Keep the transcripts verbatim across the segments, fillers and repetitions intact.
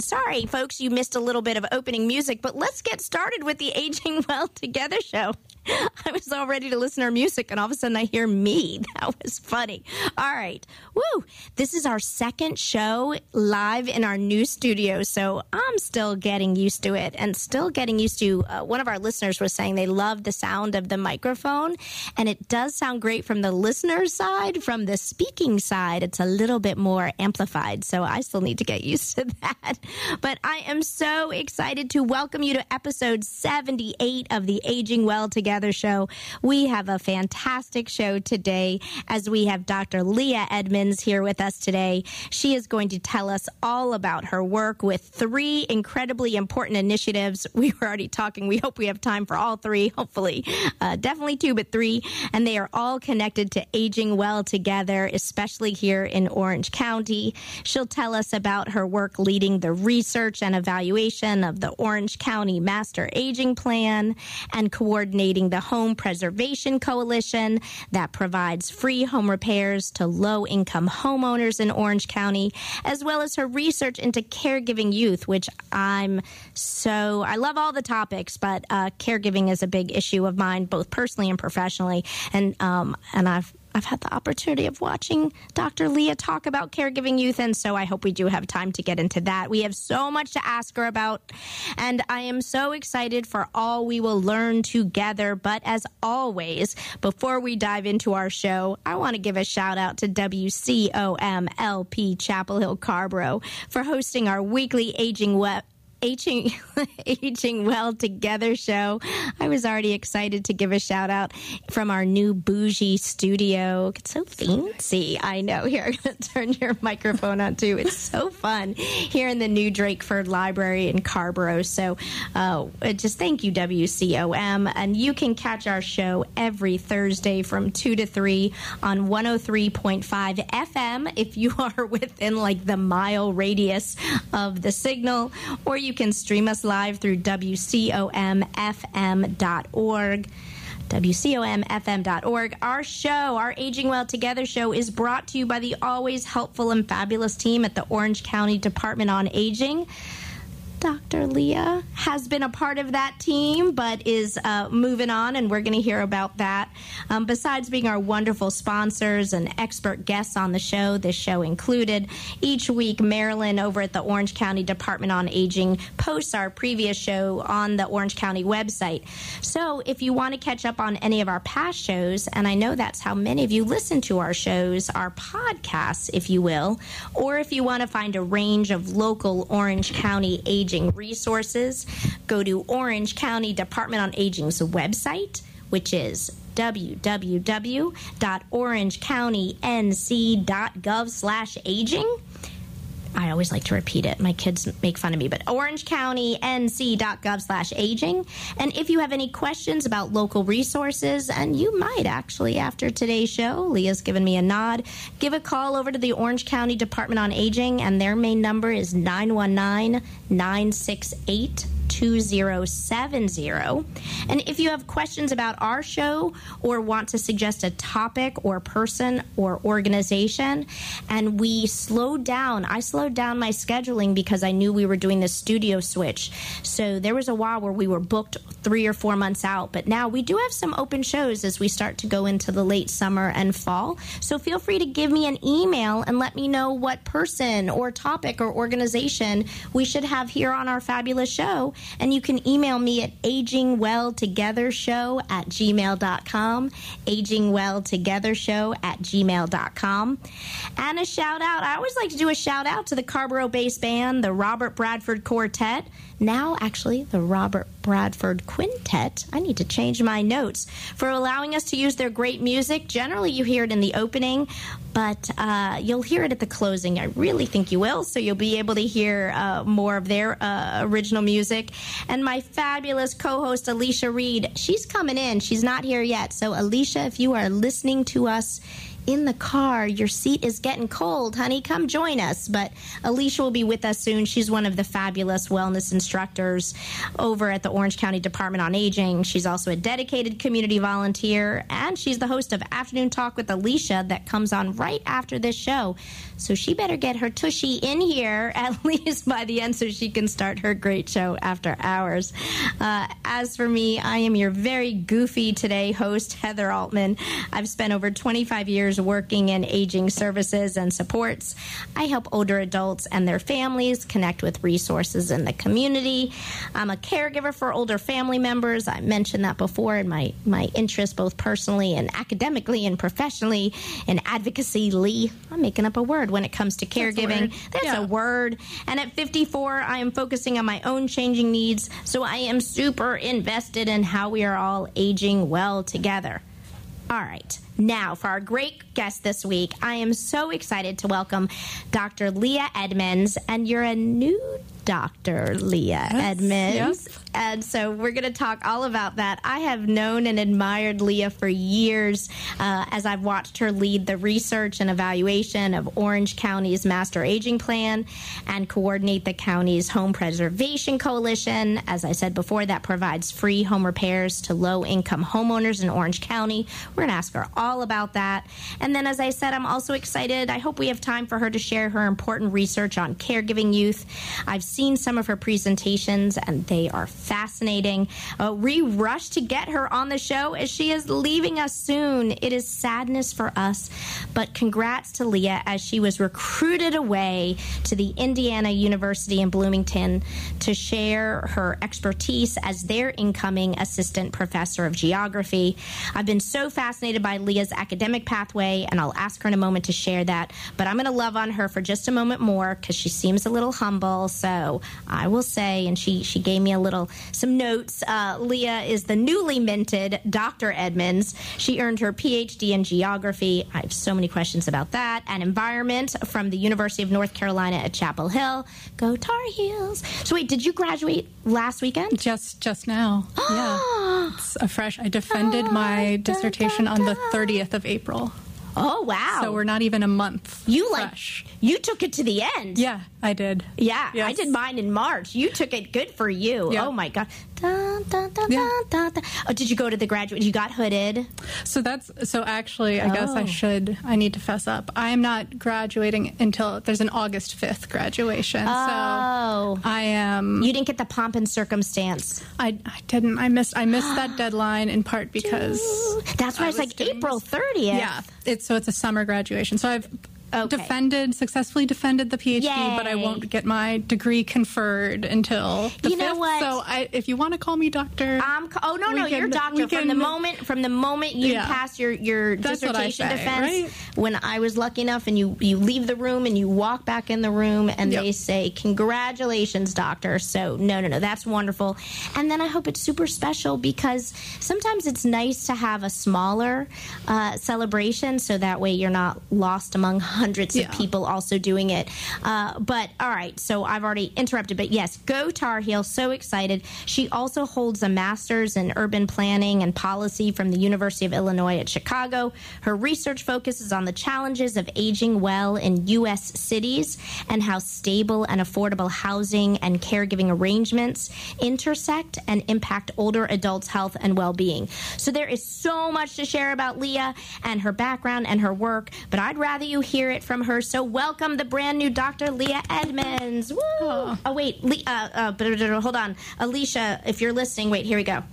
Sorry, folks, you missed a little bit of opening music, but let's get started with the Aging Well Together show. I was all ready to listen to our music, and all of a sudden I hear me. That was funny. All right. Woo! This is our second show live in our new studio, so I'm still getting used to it and still getting used to, uh, one of our listeners was saying they love the sound of the microphone, and it does sound great from the listener's side. From the speaking side, it's a little bit more amplified, so I still need to get used to that. But I am so excited to welcome you to episode seventy-eight of the Aging Well Together show. We have a fantastic show today as we have Doctor Leah Edmonds here with us today. She is going to tell us all about her work with three incredibly important initiatives. We were already talking. We hope we have time for all three, hopefully. Uh, definitely two, but three. And they are all connected to Aging Well Together, especially here in Orange County. She'll tell us about her work leading the research and evaluation of the Orange County Master Aging Plan and coordinating the Home Preservation Coalition that provides free home repairs to low-income homeowners in Orange County, as well as her research into caregiving youth, which I'm so, I love all the topics, but uh, caregiving is a big issue of mine, both personally and professionally, and um, and I've I've had the opportunity of watching Doctor Leah talk about caregiving youth, and so I hope we do have time to get into that. We have so much to ask her about, and I am so excited for all we will learn together. But as always, before we dive into our show, I want to give a shout out to W C O M L P Chapel Hill Carborough for hosting our weekly Aging Well Aging, Aging Well Together show. I was already excited to give a shout out from our new bougie studio. It's so fancy. I know. Here, I'm going to turn your microphone on too. It's so fun here in the new Drakeford Library in Carborough. So uh, just thank you, W C O M. And you can catch our show every Thursday from two to three on one oh three point five F M if you are within like the mile radius of the signal, or you You can stream us live through W C O M F M dot org. W C O M F M dot org. Our show, our Aging Well Together show, is brought to you by the always helpful and fabulous team at the Orange County Department on Aging. Doctor Leah has been a part of that team, but is uh, moving on, and we're going to hear about that. Um, besides being our wonderful sponsors and expert guests on the show, this show included, each week Marilyn over at the Orange County Department on Aging posts our previous show on the Orange County website. So if you want to catch up on any of our past shows, and I know that's how many of you listen to our shows, our podcasts, if you will, or if you want to find a range of local Orange County aging resources, go to Orange County Department on Aging's website, which is w w w dot orange county n c dot gov slash aging. I always like to repeat it. My kids make fun of me, but orange county n c dot gov slash aging. And if you have any questions about local resources, and you might actually after today's show, Leah's given me a nod, give a call over to the Orange County Department on Aging, and their main number is nine one nine, nine six eight, two zero seven zero. And if you have questions about our show or want to suggest a topic or person or organization, and we slowed down, I slowed down my scheduling because I knew we were doing the studio switch. So there was a while where we were booked three or four months out, but now we do have some open shows as we start to go into the late summer and fall. So feel free to give me an email and let me know what person or topic or organization we should have here on our fabulous show. And you can email me at agingwelltogethershow at gmail dot com, agingwelltogethershow at gmail dot com. And a shout out, I always like to do a shout out to the Carborough-based band, the Robert Bradford Quartet, now actually the Robert Bradford Quintet. I need to change my notes, for allowing us to use their great music. Generally, you hear it in the opening, but uh, you'll hear it at the closing. I really think you will, so you'll be able to hear uh, more of their uh, original music. And my fabulous co-host, Alicia Reed, she's coming in. She's not here yet. So, Alicia, if you are listening to us in the car, your seat is getting cold, honey, come join us. But Alicia will be with us soon. She's one of the fabulous wellness instructors over at the Orange County Department on Aging. She's also a dedicated community volunteer, and she's the host of Afternoon Talk with Alicia that comes on right after this show. So she better get her tushy in here at least by the end so she can start her great show after hours. Uh, as for me, I am your very goofy today host, Heather Altman. I've spent over twenty-five years working in aging services and supports. I help older adults and their families connect with resources in the community. I'm a caregiver for older family members. I mentioned that before in my, my interest, both personally and academically and professionally, in advocacy. Lee, I'm making up a word when it comes to caregiving. That's a word. That's yeah. a word. And at fifty-four, I am focusing on my own changing needs, so I am super invested in how we are all aging well together. All right. Now, for our great guest this week, I am so excited to welcome Doctor Leah Edmonds, and you're a new Doctor Leah yes, Edmonds. Yep. And so we're going to talk all about that. I have known and admired Leah for years uh, as I've watched her lead the research and evaluation of Orange County's Master Aging Plan and coordinate the county's Home Preservation Coalition. As I said before, that provides free home repairs to low-income homeowners in Orange County. We're going to ask her all about that. And then, as I said, I'm also excited. I hope we have time for her to share her important research on caregiving youth. I've seen some of her presentations, and they are fascinating. Uh, we rush to get her on the show as she is leaving us soon. It is sadness for us, but congrats to Leah as she was recruited away to the Indiana University in Bloomington to share her expertise as their incoming assistant professor of geography. I've been so fascinated by Leah's academic pathway, and I'll ask her in a moment to share that, but I'm going to love on her for just a moment more because she seems a little humble. So I will say, and she, she gave me a little, some notes, uh, Leah is the newly minted Doctor Edmonds. She earned her P H D in geography. I have so many questions about that, and environment from the University of North Carolina at Chapel Hill. Go Tar Heels. So wait, did you graduate last weekend? Just just now. Yeah. It's a fresh, I defended my dissertation on the thirtieth of April. Oh, wow. So we're not even a month You fresh. like, you took it to the end. Yeah, I did. Yeah, yes. I did mine in March. You took it. Good for you. Yeah. Oh, my God. Dun, dun, dun, Yeah. dun, dun. Oh, did you go to the graduate? You got hooded? So that's, so actually, I Oh. guess I should, I need to fess up. I am not graduating until, there's an August fifth graduation. Oh. So I am. You didn't get the pomp and circumstance. I, I didn't, I missed, I missed that deadline in part because. That's why I it's was like doing April this- thirtieth. Yeah, it's, so it's a summer graduation. So I've Okay. defended, successfully defended the P H D, Yay. but I won't get my degree conferred until the You know fifth. what? So I, if you want to call me doctor, Um, oh no, we no, can- you're doctor we from can- the moment from the moment you Yeah. pass your your That's what I dissertation say, defense. right? When I was lucky enough, and you you leave the room and you walk back in the room, and Yep. they say congratulations, doctor. So no, no, no, that's wonderful. And then I hope it's super special because sometimes it's nice to have a smaller uh, celebration, so that way you're not lost among hundreds Yeah. of people also doing it. Uh, but all right, so I've already interrupted, but yes, go Tar Heel. So excited. She also holds a master's in urban planning and policy from the University of Illinois at Chicago. Her research focuses on the challenges of aging well in U S cities and how stable and affordable housing and caregiving arrangements intersect and impact older adults' health and well-being. So there is so much to share about Leah and her background and her work, but I'd rather you hear it from her. So welcome the brand new Doctor Leah Edmonds. Woo! Oh, oh wait, Le- uh, uh, but, uh, hold on. Alicia, if you're listening, wait, here we go.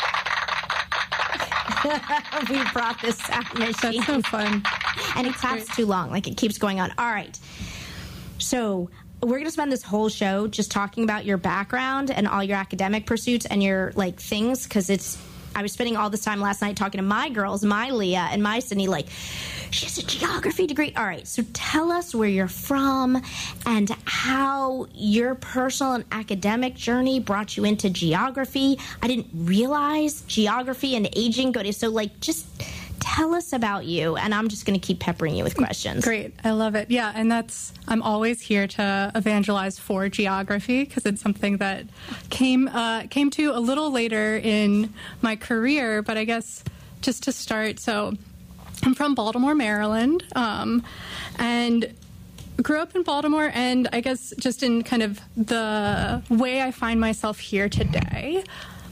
We brought this sound machine. that's so fun. And it claps great. too long, like it keeps going on. All right. So we're going to spend this whole show just talking about your background and all your academic pursuits and your like things, because it's I was spending all this time last night talking to my girls, my Leah and my Sydney, like, she has a geography degree. All right, so tell us where you're from and how your personal and academic journey brought you into geography. I didn't realize geography and aging go to, so like, just tell us about you, and I'm just going to keep peppering you with questions. Great. I love it. Yeah, and that's, I'm always here to evangelize for geography because it's something that came uh, came to a little later in my career, but I guess just to start, so I'm from Baltimore, Maryland, um, and grew up in Baltimore, and I guess just in kind of the way I find myself here today,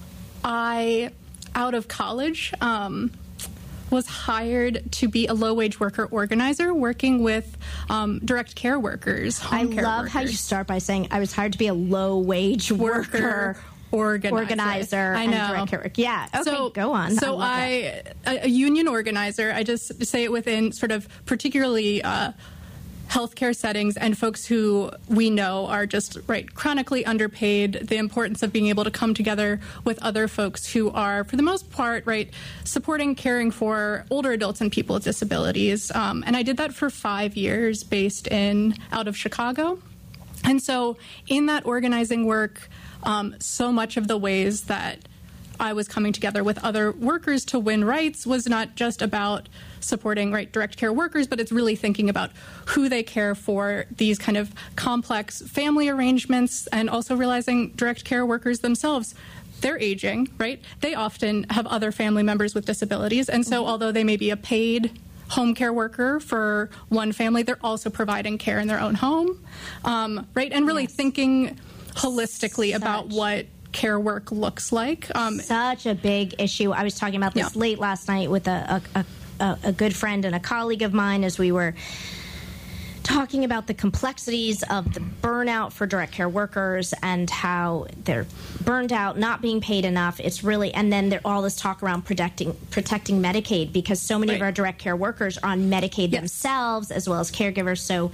I, out of college, um, was hired to be a low-wage worker organizer working with um, direct care workers, home I care love workers. how you start by saying, I was hired to be a low-wage worker. Organizer. organizer I and know. direct care work. Yeah. Okay, so, go on. So I, I, a, a union organizer, I just say it within sort of particularly uh, healthcare settings and folks who we know are just, right, chronically underpaid, the importance of being able to come together with other folks who are, for the most part, right, supporting, caring for older adults and people with disabilities. Um, and I did that for five years based in, out of Chicago. And so in that organizing work, um, so much of the ways that I was coming together with other workers to win rights was not just about supporting right direct care workers, but it's really thinking about who they care for, these kind of complex family arrangements, and also realizing direct care workers themselves, they're aging, right? They often have other family members with disabilities. And so mm-hmm. although they may be a paid home care worker for one family, they're also providing care in their own home, um, right? And really yes. thinking holistically Such. about what care work looks like. Um, Such a big issue. I was talking about this yeah. late last night with a, a, a, a good friend and a colleague of mine as we were talking about the complexities of the burnout for direct care workers and how they're burned out, not being paid enough. It's really, and then there all this talk around protecting protecting Medicaid, because so many right. of our direct care workers are on Medicaid yes. themselves as well as caregivers. So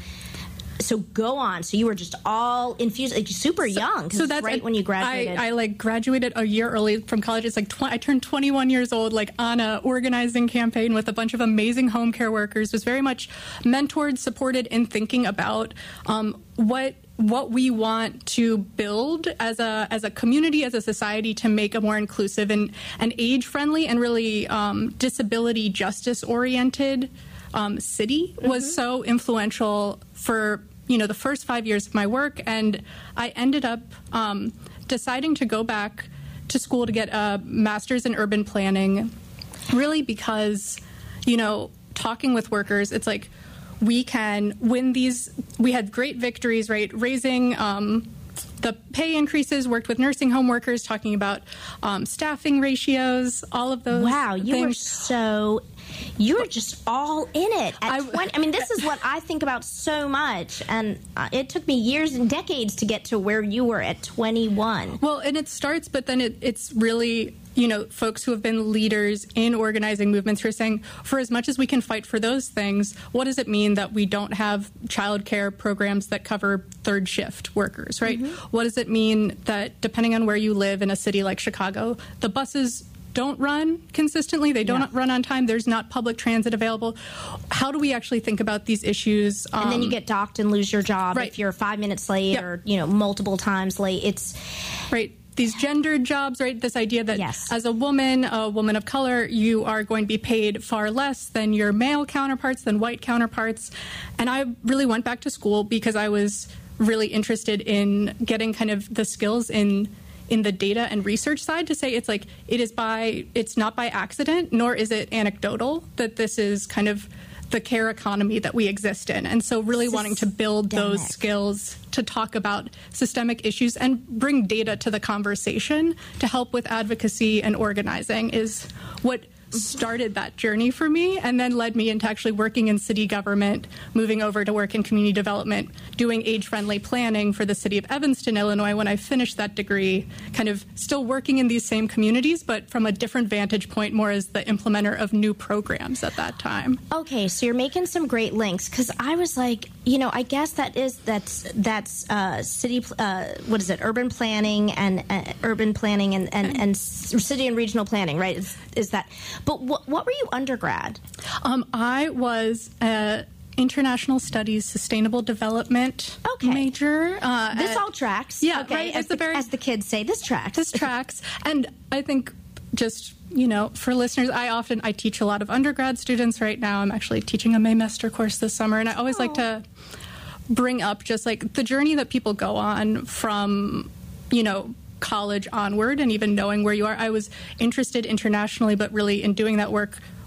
So go on. So you were just all infused, like super so, young. So that's right when you graduated. I, I like graduated a year early from college. It's like tw- I turned twenty-one years old, like on a organizing campaign with a bunch of amazing home care workers. Was very much mentored, supported in thinking about um, what what we want to build as a as a community, as a society, to make a more inclusive and and age friendly and really um, disability justice oriented. Um, city was mm-hmm. so influential for, you know, the first five years of my work. And I ended up um, deciding to go back to school to get a master's in urban planning, really because, you know, talking with workers, it's like we can win these. We had great victories, right? Raising um, the pay increases, worked with nursing home workers, talking about um, staffing ratios, all of those Wow, you things. were so... You're just all in it at I, twenty. I mean, this is what I think about so much, and uh, it took me years and decades to get to where you were at twenty-one. Well, and it starts, but then it, it's really, you know, folks who have been leaders in organizing movements who are saying, for as much as we can fight for those things, what does it mean that we don't have childcare programs that cover third shift workers, right? Mm-hmm. What does it mean that depending on where you live in a city like Chicago, the buses don't run consistently, they don't yeah. run on time, there's not public transit available. How do we actually think about these issues? Um, and then you get docked and lose your job right. if you're five minutes late yep. or, you know, multiple times late. It's right. These gendered jobs, right? This idea that yes. as a woman, a woman of color, you are going to be paid far less than your male counterparts, than white counterparts. And I really went back to school because I was really interested in getting kind of the skills in in the data and research side to say it's like it is by it's not by accident, nor is it anecdotal that this is kind of the care economy that we exist in. And so really Systemic. wanting to build those skills to talk about systemic issues and bring data to the conversation to help with advocacy and organizing is what started that journey for me, and then led me into actually working in city government, moving over to work in community development, doing age-friendly planning for the city of Evanston, Illinois. When I finished that degree, kind of still working in these same communities, but from a different vantage point, more as the implementer of new programs at that time. Okay, so you're making some great links, because I was like, you know, I guess that is that's that's uh, city, uh, what is it, urban planning and uh, urban planning and, and, and city and regional planning, right? Is, is that? But what, what were you undergrad? Um, I was a international studies, sustainable development okay. major. Uh, this at, all tracks. Yeah, okay. right. As the, very, as the kids say, this tracks. This tracks. And I think just, you know, for listeners, I often, I teach a lot of undergrad students right now. I'm actually teaching a Maymester course this summer, and I always oh. like to bring up just like the journey that people go on from, you know, college onward and even knowing where you are. I was interested internationally, but really in doing that work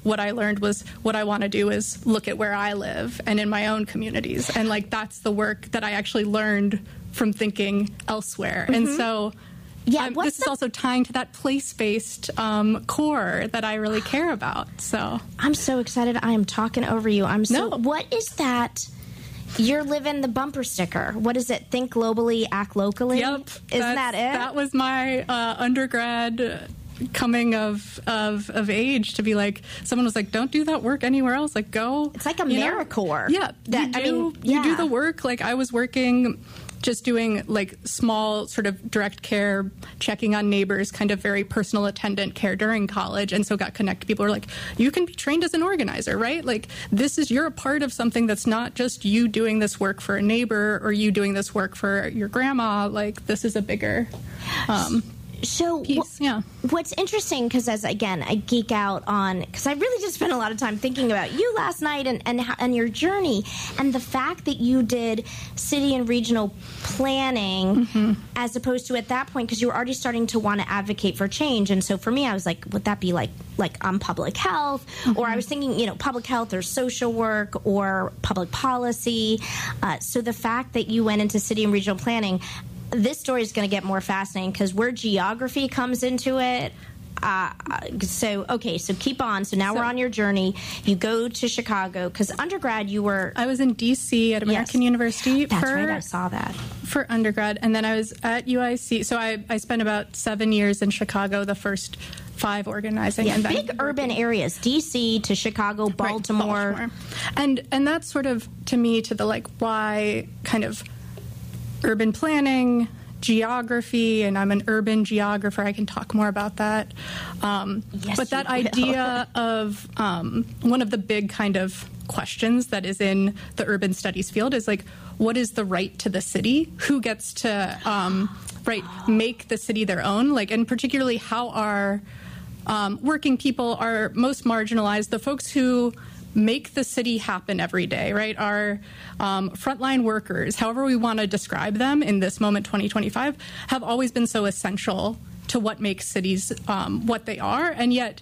what I learned was what I want to do is look at where I live and in my own communities. And like, that's the work that I actually learned from thinking elsewhere. Mm-hmm. And so yeah, um, this the- is also tying to that place-based um, core that I really care about. So I'm so excited. I am talking over you. I'm so, no. What is that? You're living the bumper sticker. What is it? Think globally, act locally? Yep. Isn't that it? That was my uh, undergrad coming of, of of age, to be like, someone was like, don't do that work anywhere else. Like, go. It's like AmeriCorps. Yeah. That, you do, I mean, yeah. you do the work. Like, I was working just doing like small sort of direct care, checking on neighbors, kind of very personal attendant care during college. And so got connected. People are like, you can be trained as an organizer, right? Like, this is, you're a part of something that's not just you doing this work for a neighbor or you doing this work for your grandma. Like, this is a bigger um So piece, yeah. What's interesting, because as again I geek out on, because I really just spent a lot of time thinking about you last night and and, and your journey, and the fact that you did city and regional planning mm-hmm. as opposed to at that point, because you were already starting to want to advocate for change. And so for me, I was like, would that be like like on public health, mm-hmm. or I was thinking, you know, public health or social work or public policy. Uh, so the fact that you went into city and regional planning. This story is going to get more fascinating because where geography comes into it. Uh, so, okay, so keep on. So now so, we're on your journey. You go to Chicago because undergrad you were... I was in D C at American yes. University. That's for, right, I saw that. For undergrad. And then I was at U I C. So I, I spent about seven years in Chicago, the first five organizing. Yeah, and big then, urban areas, D C to Chicago, Baltimore. Right, Baltimore. And, and that's sort of, to me, to the like why kind of... urban planning, geography, and I'm an urban geographer. I can talk more about that. Um, yes, but that you will. idea of um, one of the big kind of questions that is in the urban studies field is like, what is the right to the city? Who gets to um, right make the city their own? Like, and particularly how are um, working people are most marginalized? The folks who make the city happen every day, right? Our um, frontline workers, however we want to describe them in this moment, twenty twenty-five, have always been so essential to what makes cities um, what they are. And yet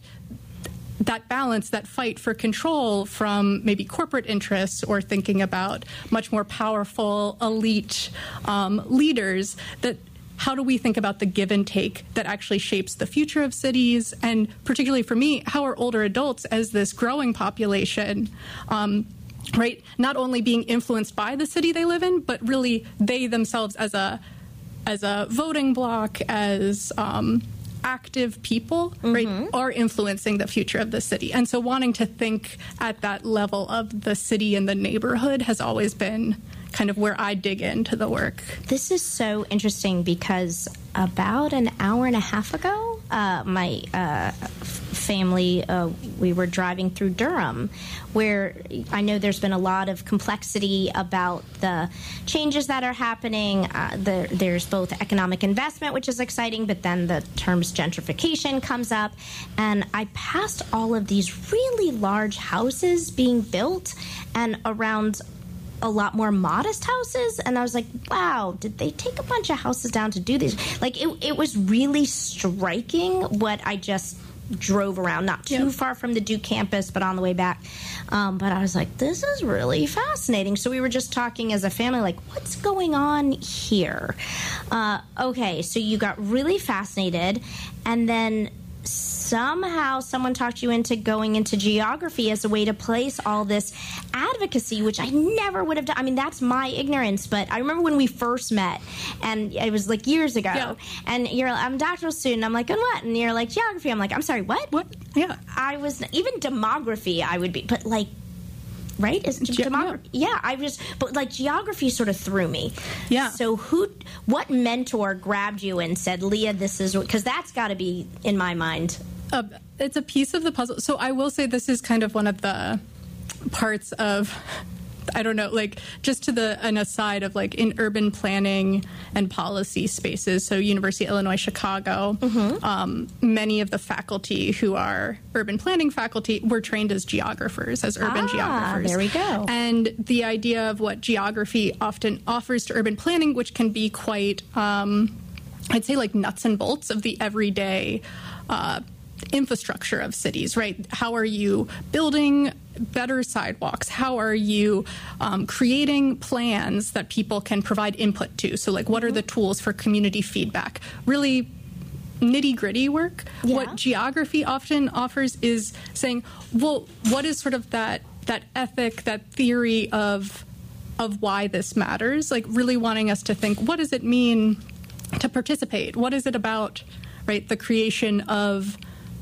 that balance, that fight for control from maybe corporate interests or thinking about much more powerful elite um, leaders, that how do we think about the give and take that actually shapes the future of cities? And particularly for me, how are older adults as this growing population, um, right, not only being influenced by the city they live in, but really they themselves as a as a voting bloc, as um, active people, mm-hmm. right, are influencing the future of the city. And so wanting to think at that level of the city and the neighborhood has always been kind of where I dig into the work. This is so interesting because about an hour and a half ago, uh, my uh, family, uh, we were driving through Durham, where I know there's been a lot of complexity about the changes that are happening. Uh, the, there's both economic investment, which is exciting, but then the terms gentrification comes up. And I passed all of these really large houses being built and around a lot more modest houses, and I was like, wow, did they take a bunch of houses down to do this? Like, it, it was really striking what I just drove around, not too yep. far from the Duke campus, but on the way back. Um, but I was like, this is really fascinating. So we were just talking as a family, like, what's going on here? Uh, okay, so you got really fascinated, and then somehow someone talked you into going into geography as a way to place all this advocacy, which I never would have done. I mean, that's my ignorance, but I remember when we first met, and it was like years ago, yeah. and you're like, I'm a doctoral student. I'm like, and what? And you're like, geography. I'm like, I'm sorry, what? What? Yeah. I was, even demography I would be, but like, right? Is Ge- demography? Yeah. yeah, I was, but like geography sort of threw me. Yeah. So who, what mentor grabbed you and said, Leah, this is, because that's got to be in my mind. Uh, it's a piece of the puzzle. So I will say this is kind of one of the parts of, I don't know, like just to the an aside of like in urban planning and policy spaces. So University of Illinois Chicago, mm-hmm. um, many of the faculty who are urban planning faculty were trained as geographers, as urban ah, geographers. There we go. And the idea of what geography often offers to urban planning, which can be quite, um, I'd say like nuts and bolts of the everyday uh infrastructure of cities, right? How are you building better sidewalks? How are you um, creating plans that people can provide input to? So, like, what are the tools for community feedback? Really nitty-gritty work. Yeah. What geography often offers is saying, well, what is sort of that that ethic, that theory of of why this matters? Like, really wanting us to think, what does it mean to participate? What is it about, right, the creation of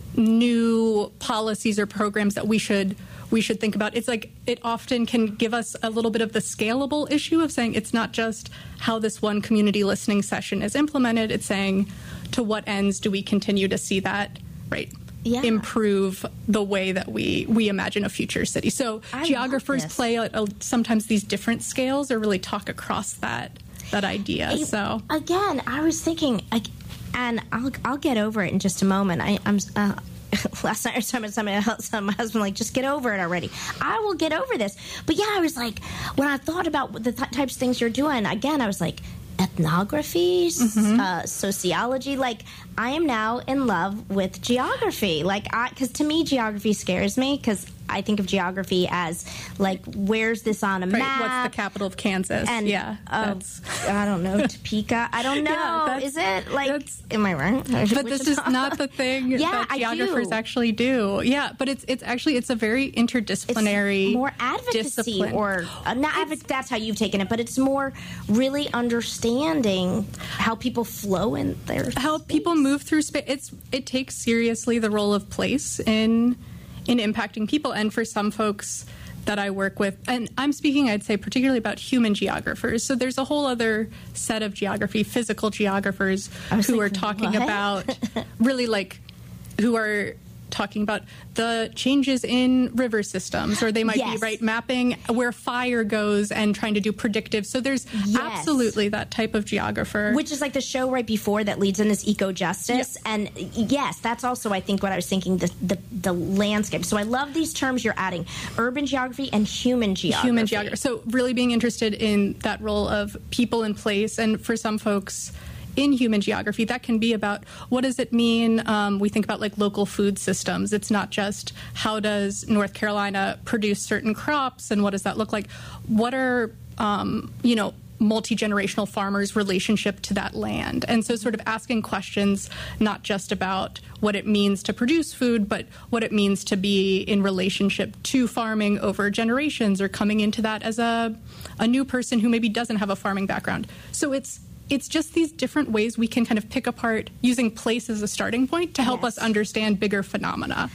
new policies or programs that we should we should think about? It's like it often can give us a little bit of the scalable issue of saying it's not just how this one community listening session is implemented. It's saying, to what ends do we continue to see that, right, yeah. improve the way that we, we imagine a future city? So I geographers play a, a, sometimes these different scales or really talk across that that idea. I, so again, I was thinking, like, and I'll I'll get over it in just a moment. I, I'm uh, last night I was talking to somebody else, my husband, like, just get over it already. I will get over this. But yeah, I was like, when I thought about the th- types of things you're doing, again, I was like, ethnography, mm-hmm. uh, sociology. Like, I am now in love with geography. Like, I, because to me, geography scares me because I think of geography as, like, where's this on a right, map? What's the capital of Kansas? And, yeah. Uh, I don't know, Topeka? I don't know. Yeah, is it? Like, am I right? But Wichita? This is not the thing yeah, that geographers do. actually do. Yeah, but it's it's actually, it's a very interdisciplinary it's more advocacy discipline. or, uh, not advocacy, that's how you've taken it, but it's more really understanding how people flow in their How space. people move through space. It's, it takes seriously the role of place in in impacting people. And for some folks that I work with, and I'm speaking, I'd say, particularly about human geographers. So there's a whole other set of geography, physical geographers, who like, are talking what? about really like, who are talking about the changes in river systems, or they might yes. be right mapping where fire goes and trying to do predictive. So there's yes. absolutely that type of geographer, which is like the show right before that leads in this eco justice. Yep. And yes, that's also, I think, what I was thinking, the, the the landscape. So I love these terms you're adding: urban geography and human geography. Human geography. So really being interested in that role of people in place, and for some folks, in human geography, that can be about what does it mean. Um, we think about like local food systems. It's not just how does North Carolina produce certain crops and what does that look like. What are, um, you know, multi-generational farmers' relationship to that land? And so sort of asking questions not just about what it means to produce food, but what it means to be in relationship to farming over generations, or coming into that as a, a new person who maybe doesn't have a farming background. So it's It's just these different ways we can kind of pick apart using place as a starting point to help yes. us understand bigger phenomena.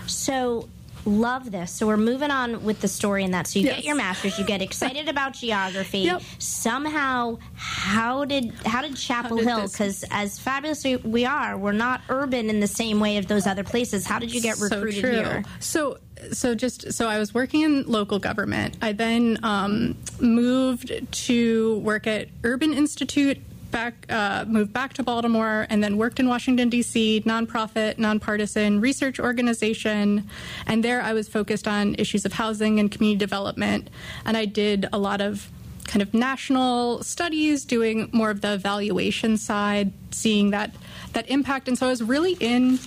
So, love this. So we're moving on with the story in that. So you yes. get your master's, you get excited about geography. Yep. Somehow, how did how did Chapel how did Hill? Because as fabulous as we are, we're not urban in the same way as those other places. How did you get recruited so true. here? So. So just so I was working in local government. I then um, moved to work at Urban Institute, back uh, moved back to Baltimore, and then worked in Washington, D C, nonprofit, nonpartisan research organization. And there I was focused on issues of housing and community development. And I did a lot of kind of national studies, doing more of the evaluation side, seeing that that impact. And so I was really in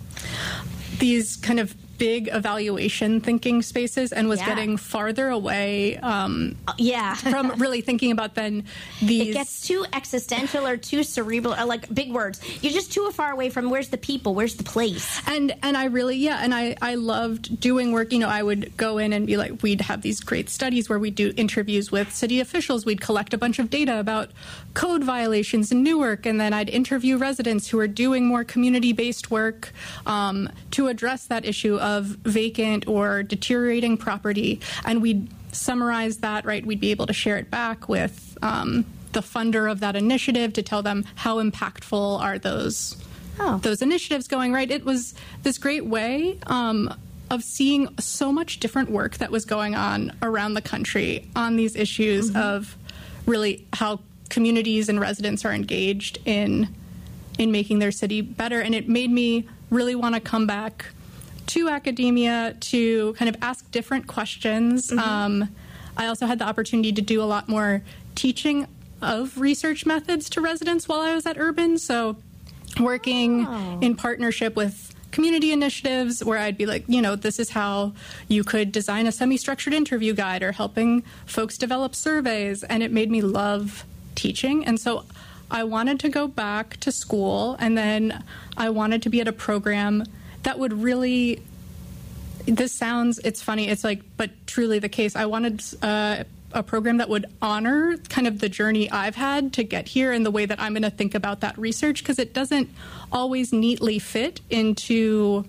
these kind of big evaluation thinking spaces, and was yeah. getting farther away um, uh, yeah. from really thinking about then these... It gets too existential or too cerebral, or like big words. You're just too far away from where's the people, where's the place. And and I really, yeah, and I, I loved doing work. You know, I would go in and be like, we'd have these great studies where we'd do interviews with city officials. We'd collect a bunch of data about code violations in Newark, and then I'd interview residents who are doing more community-based work um, to address that issue of of vacant or deteriorating property, and we'd summarize that, right? We'd be able to share it back with um, the funder of that initiative to tell them how impactful are those oh. those initiatives going, right? It was this great way um, of seeing so much different work that was going on around the country on these issues mm-hmm. of really how communities and residents are engaged in in making their city better. And it made me really want to come back to academia to kind of ask different questions. Mm-hmm. Um, I also had the opportunity to do a lot more teaching of research methods to residents while I was at Urban. So working oh. in partnership with community initiatives where I'd be like, you know, this is how you could design a semi-structured interview guide, or helping folks develop surveys. And it made me love teaching. And so I wanted to go back to school, and then I wanted to be at a program that would really, this sounds, it's funny, it's like, but truly the case. I wanted uh, a program that would honor kind of the journey I've had to get here and the way that I'm going to think about that research, because it doesn't always neatly fit into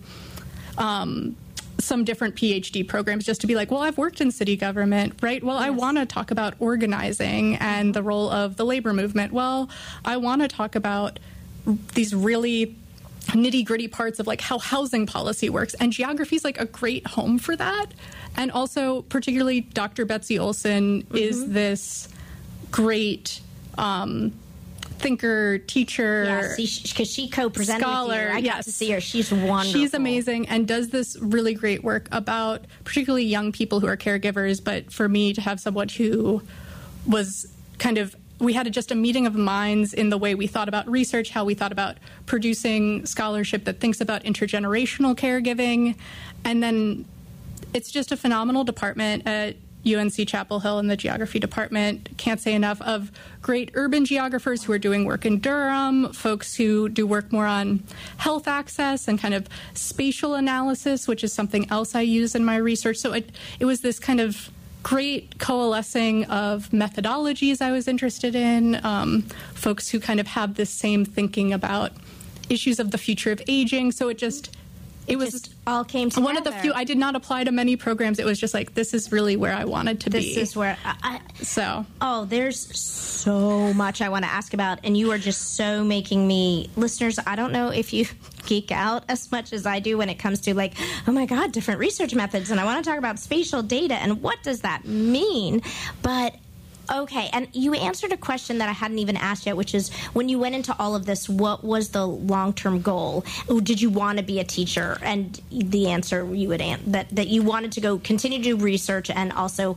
um, some different PhD programs, just to be like, well, I've worked in city government, right? Well, yes. I want to talk about organizing and the role of the labor movement. Well, I want to talk about these really nitty-gritty parts of like how housing policy works, and geography is like a great home for that. And also, particularly, Doctor Betsy Olson mm-hmm. is this great um, thinker, teacher, yeah, because she co-presented scholar. With you. I yes. got to see her. She's wonderful. She's amazing and does this really great work about particularly young people who are caregivers. But for me to have someone who was kind of, we had a, just a meeting of minds in the way we thought about research, how we thought about producing scholarship that thinks about intergenerational caregiving. And then it's just a phenomenal department at U N C Chapel Hill in the geography department. Can't say enough of great urban geographers who are doing work in Durham, folks who do work more on health access and kind of spatial analysis, which is something else I use in my research. So it, it was this kind of great coalescing of methodologies I was interested in, um, folks who kind of have this same thinking about issues of the future of aging. So it just... It, it was just all came together. One of the few. I did not apply to many programs. It was just like, this is really where I wanted to this be. This is where I, I, so. Oh, there's so much I want to ask about, and you are just so making me, listeners, I don't know if you geek out as much as I do when it comes to like, oh my God, different research methods, and I want to talk about spatial data and what does that mean, but okay, and you answered a question that I hadn't even asked yet, which is when you went into all of this, what was the long-term goal? Did you want to be a teacher? And the answer you would an- that that you wanted to go continue to do research and also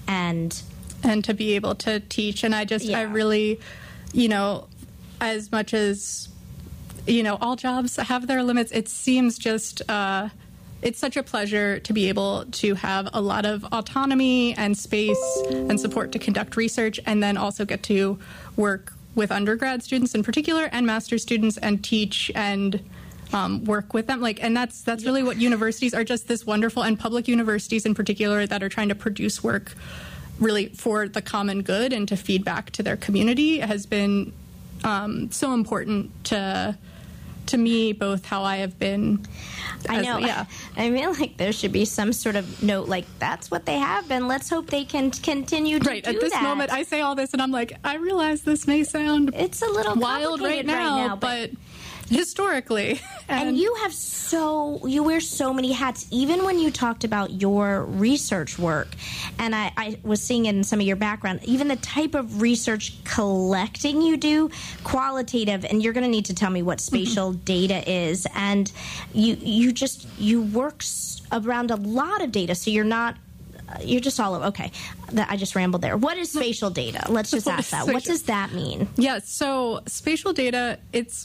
and and to be able to teach. And I just yeah. I really, you know, as much as you know, all jobs have their limits. It seems just. Uh, It's such a pleasure to be able to have a lot of autonomy and space and support to conduct research, and then also get to work with undergrad students in particular and master's students and teach and um, work with them. Like, and that's that's really what universities are, just this wonderful, and public universities in particular that are trying to produce work really for the common good and to feed back to their community has been um, so important to to me, both how I have been. I know. As, yeah. I feel like there should be some sort of note like, that's what they have been. Let's hope they can continue to right. do that. At this that. moment, I say all this and I'm like, I realize this may sound it's a little wild right now, right now, but, but historically. And, and you have so, you wear so many hats, even when you talked about your research work. And I, I was seeing it in some of your background, even the type of research collecting you do, qualitative, and you're going to need to tell me what spatial mm-hmm. data is. And you, you just, you work around a lot of data, so you're not, you're just all over. Okay, I just rambled there. What is spatial data? Let's just ask that. What does that mean? Yeah, so spatial data, it's,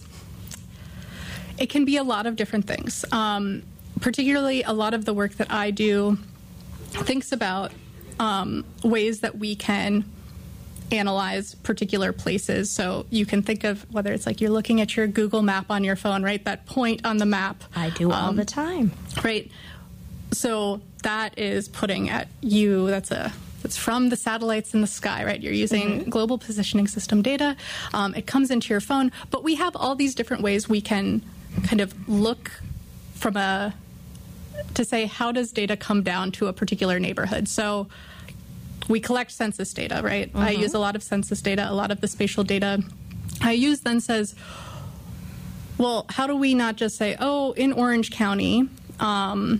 it can be a lot of different things. Um, particularly a lot of the work that I do thinks about um, ways that we can analyze particular places. So you can think of whether it's like you're looking at your Google map on your phone, right? That point on the map. I do all um, the time. Right. So that is putting at you, that's a It's from the satellites in the sky, right? You're using mm-hmm. global positioning system data. Um, it comes into your phone. But we have all these different ways we can kind of look from a, to say, how does data come down to a particular neighborhood? So we collect census data, right? Mm-hmm. I use a lot of census data. A lot of the spatial data I use then says, well, how do we not just say, oh, in Orange County, um,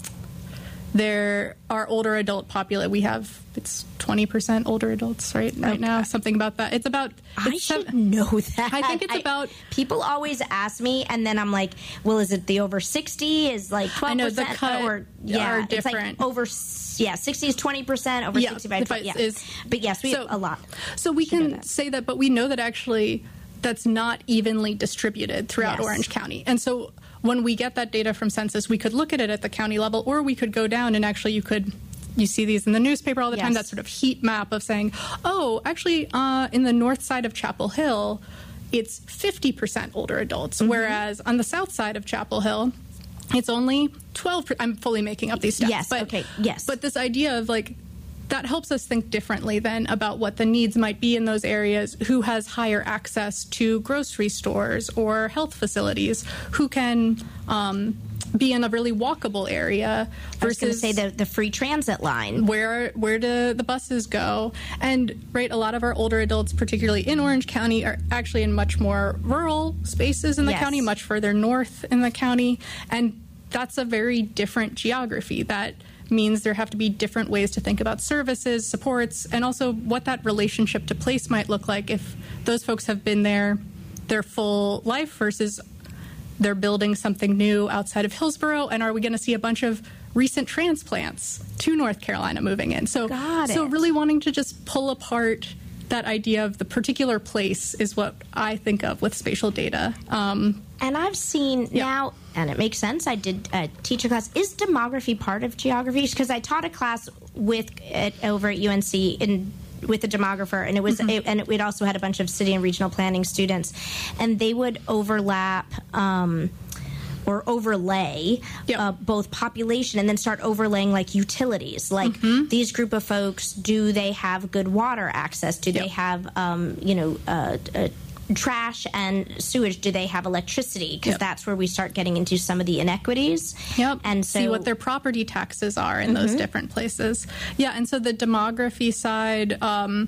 there are older adult population. We have, it's twenty percent older adults, right, right okay. now, something about that. It's about... It's I should seven, know that. I think it's I, about... People always ask me, and then I'm like, well, is it the over sixty? Is like twelve percent? I know, the cut or, yeah, are it's different. Like over, yeah, sixty is twenty percent, over yeah, sixty-five, but, yeah. is, but yes, we so, have a lot. So we should can say that, but we know that actually that's not evenly distributed throughout yes. Orange County. And so when we get that data from census, we could look at it at the county level, or we could go down and actually you could, you see these in the newspaper all the yes. time, that sort of heat map of saying, oh, actually uh, in the north side of Chapel Hill, it's fifty percent older adults, mm-hmm. whereas on the south side of Chapel Hill, it's only twelve percent. I'm fully making up these stats. Yes, but, okay, yes. But this idea of like, that helps us think differently then about what the needs might be in those areas, who has higher access to grocery stores or health facilities, who can um, be in a really walkable area versus... I was going to say the, the free transit line. Where where do the buses go? And, right, a lot of our older adults, particularly in Orange County, are actually in much more rural spaces in the yes. county, much further north in the county. And that's a very different geography that means there have to be different ways to think about services, supports, and also what that relationship to place might look like if those folks have been there their full life versus they're building something new outside of Hillsborough. And are we going to see a bunch of recent transplants to North Carolina moving in? So, Got it. so really wanting to just pull apart that idea of the particular place is what I think of with spatial data. Um, and I've seen yeah. now, and it makes sense, I did a teacher class. Is demography part of geography? Because I taught a class with at, over at U N C in with a demographer, and it was, mm-hmm. it, and it, it also had a bunch of city and regional planning students, and they would overlap um, or overlay yep. uh, both population and then start overlaying like utilities. Like mm-hmm. these group of folks, do they have good water access? Do yep. they have, um, you know, uh, uh, trash and sewage? Do they have electricity? Because yep. that's where we start getting into some of the inequities. Yep. And so, see what their property taxes are in mm-hmm. those different places. Yeah, and so the demography side um,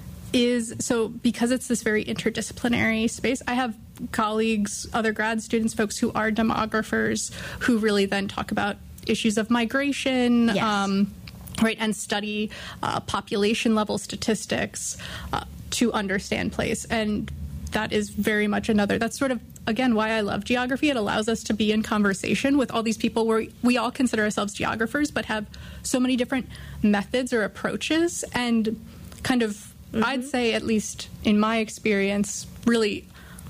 is, so because it's this very interdisciplinary space, I have colleagues, other grad students, folks who are demographers who really then talk about issues of migration, yes. um, right, and study uh, population level statistics uh, to understand place. And that is very much another, that's sort of, again, why I love geography. It allows us to be in conversation with all these people where we all consider ourselves geographers, but have so many different methods or approaches. And kind of, mm-hmm. I'd say, at least in my experience, really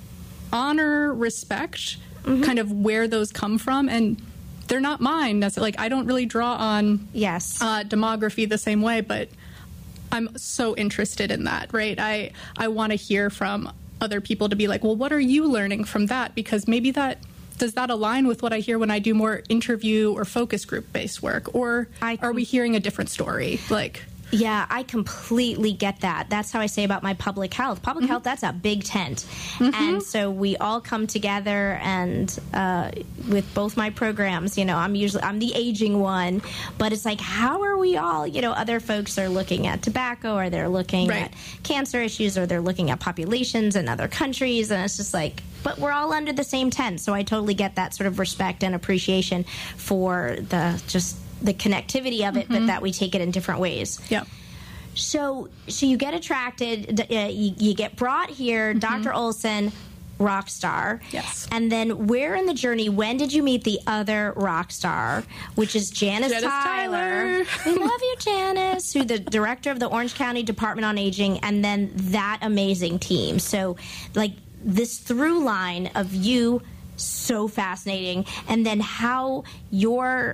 honor, respect, mm-hmm. kind of where those come from. And they're not mine. That's like, I don't really draw on yes. uh, demography the same way, but I'm so interested in that, right? I, I want to hear from other people to be like, well, what are you learning from that? Because maybe that, does that align with what I hear when I do more interview or focus group based work? Or I, are we hearing a different story? Like, yeah, I completely get that. That's how I say about my public health. Public mm-hmm. health, that's a big tent. Mm-hmm. And so we all come together, and uh, with both my programs, you know, I'm usually, I'm the aging one, but it's like, how are we all, you know, other folks are looking at tobacco, or they're looking right. at cancer issues, or they're looking at populations in other countries. And it's just like, but we're all under the same tent. So I totally get that sort of respect and appreciation for the just the connectivity of it, mm-hmm. but that we take it in different ways. Yeah. So, so you get attracted, uh, you, you get brought here, mm-hmm. Doctor Olson, rock star. Yes. And then where in the journey, when did you meet the other rock star, which is Janice, Janice Tyler. Tyler. We love you, Janice, who's the director of the Orange County Department on Aging, and then that amazing team. So, like, this through line of you, so fascinating, and then how your